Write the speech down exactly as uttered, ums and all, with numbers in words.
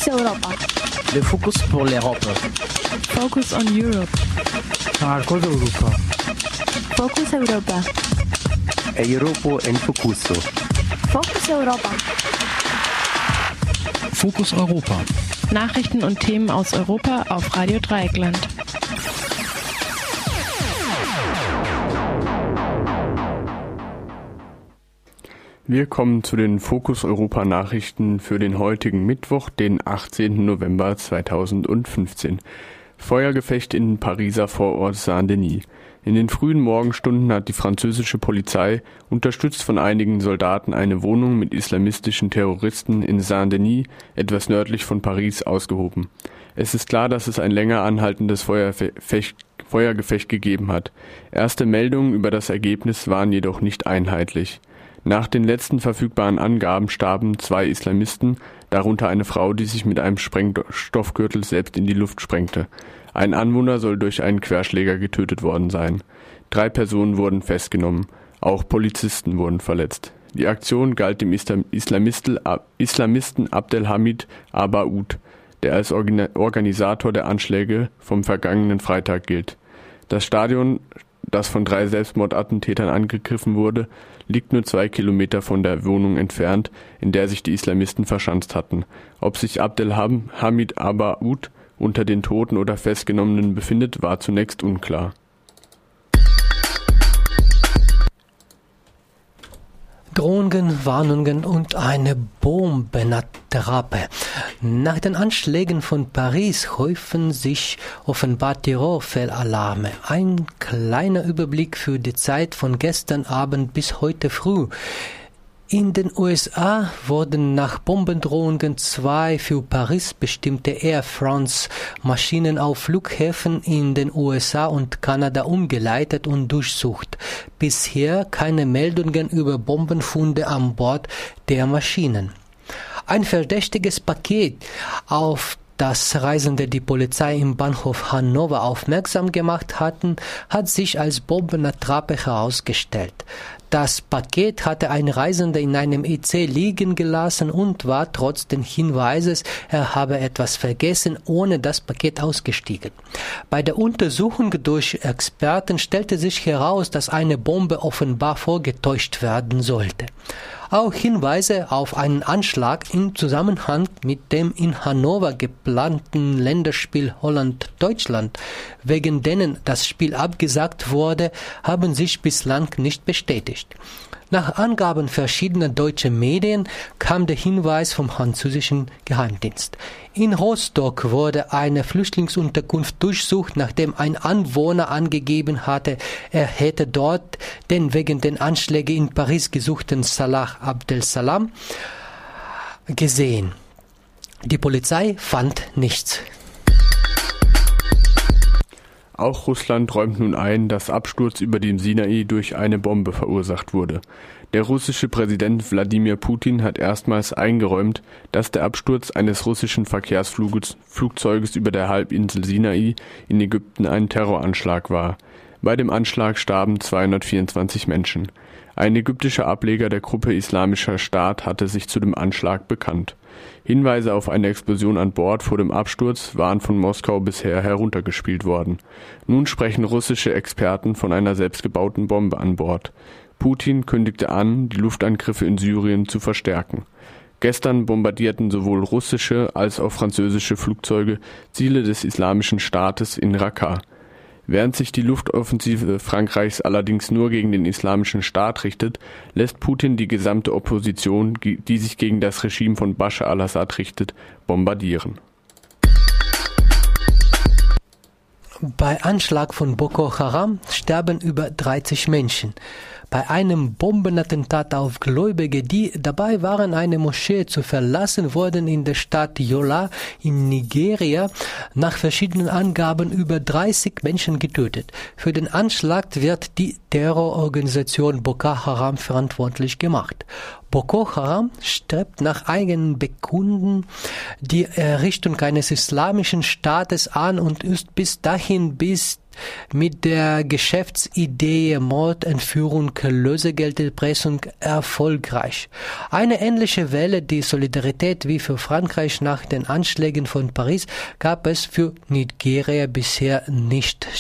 Focus Europa. Le Focus pour l'Europe. Focus on Europe. Marcos Europa. Focus Europa. Europa en Focuso. Focus Europa. Fokus Europa. Nachrichten und Themen aus Europa auf Radio Dreieckland. Wir kommen zu den Fokus Europa Nachrichten für den heutigen Mittwoch, den achtzehnten November zweitausendfünfzehn. Feuergefecht in Pariser Vorort Saint-Denis. In den frühen Morgenstunden hat die französische Polizei, unterstützt von einigen Soldaten, eine Wohnung mit islamistischen Terroristen in Saint-Denis, etwas nördlich von Paris, ausgehoben. Es ist klar, dass es ein länger anhaltendes Feuergefecht, Feuergefecht gegeben hat. Erste Meldungen über das Ergebnis waren jedoch nicht einheitlich. Nach den letzten verfügbaren Angaben starben zwei Islamisten, darunter eine Frau, die sich mit einem Sprengstoffgürtel selbst in die Luft sprengte. Ein Anwohner soll durch einen Querschläger getötet worden sein. Drei Personen wurden festgenommen. Auch Polizisten wurden verletzt. Die Aktion galt dem Islamisten Abdelhamid Abaoud, der als Organisator der Anschläge vom vergangenen Freitag gilt. Das Stadion, das von drei Selbstmordattentätern angegriffen wurde, liegt nur zwei Kilometer von der Wohnung entfernt, in der sich die Islamisten verschanzt hatten. Ob sich Abdelhamid Abaoud unter den Toten oder Festgenommenen befindet, war zunächst unklar. Drohungen, Warnungen und eine Bombenattrappe. Nach den Anschlägen von Paris häufen sich offenbar Terrorfellalarme. Ein kleiner Überblick für die Zeit von gestern Abend bis heute früh. In den U S A wurden nach Bombendrohungen zwei für Paris bestimmte Air France-Maschinen auf Flughäfen in den U S A und Kanada umgeleitet und durchsucht. Bisher keine Meldungen über Bombenfunde an Bord der Maschinen. Ein verdächtiges Paket, auf das Reisende die Polizei im Bahnhof Hannover aufmerksam gemacht hatten, hat sich als Bombenattrappe herausgestellt. Das Paket hatte ein Reisender in einem I C liegen gelassen und war trotz des Hinweises, er habe etwas vergessen, ohne das Paket ausgestiegen. Bei der Untersuchung durch Experten stellte sich heraus, dass eine Bombe offenbar vorgetäuscht werden sollte. Auch Hinweise auf einen Anschlag im Zusammenhang mit dem in Hannover geplanten Länderspiel Holland-Deutschland, wegen denen das Spiel abgesagt wurde, haben sich bislang nicht bestätigt. Nach Angaben verschiedener deutscher Medien kam der Hinweis vom französischen Geheimdienst. In Rostock wurde eine Flüchtlingsunterkunft durchsucht, nachdem ein Anwohner angegeben hatte, er hätte dort den wegen den Anschlägen in Paris gesuchten Salah Abdel-Salam gesehen. Die Polizei fand nichts. Auch Russland räumt nun ein, dass Absturz über dem Sinai durch eine Bombe verursacht wurde. Der russische Präsident Wladimir Putin hat erstmals eingeräumt, dass der Absturz eines russischen Verkehrsflugzeuges über der Halbinsel Sinai in Ägypten ein Terroranschlag war. Bei dem Anschlag starben zweihundertvierundzwanzig Menschen. Ein ägyptischer Ableger der Gruppe Islamischer Staat hatte sich zu dem Anschlag bekannt. Hinweise auf eine Explosion an Bord vor dem Absturz waren von Moskau bisher heruntergespielt worden. Nun sprechen russische Experten von einer selbstgebauten Bombe an Bord. Putin kündigte an, die Luftangriffe in Syrien zu verstärken. Gestern bombardierten sowohl russische als auch französische Flugzeuge Ziele des Islamischen Staates in Raqqa. Während sich die Luftoffensive Frankreichs allerdings nur gegen den Islamischen Staat richtet, lässt Putin die gesamte Opposition, die sich gegen das Regime von Bashar al-Assad richtet, bombardieren. Bei Anschlag von Boko Haram sterben über dreißig Menschen. Bei einem Bombenattentat auf Gläubige, die dabei waren, eine Moschee zu verlassen, wurden in der Stadt Yola in Nigeria nach verschiedenen Angaben über dreißig Menschen getötet. Für den Anschlag wird die Terrororganisation Boko Haram verantwortlich gemacht. Boko Haram strebt nach eigenen Bekunden die Errichtung eines islamischen Staates an und ist bis dahin bis mit der Geschäftsidee Mord, Entführung, Lösegelderpressung erfolgreich. Eine ähnliche Welle, die Solidarität wie für Frankreich nach den Anschlägen von Paris, gab es für Nigeria bisher nicht.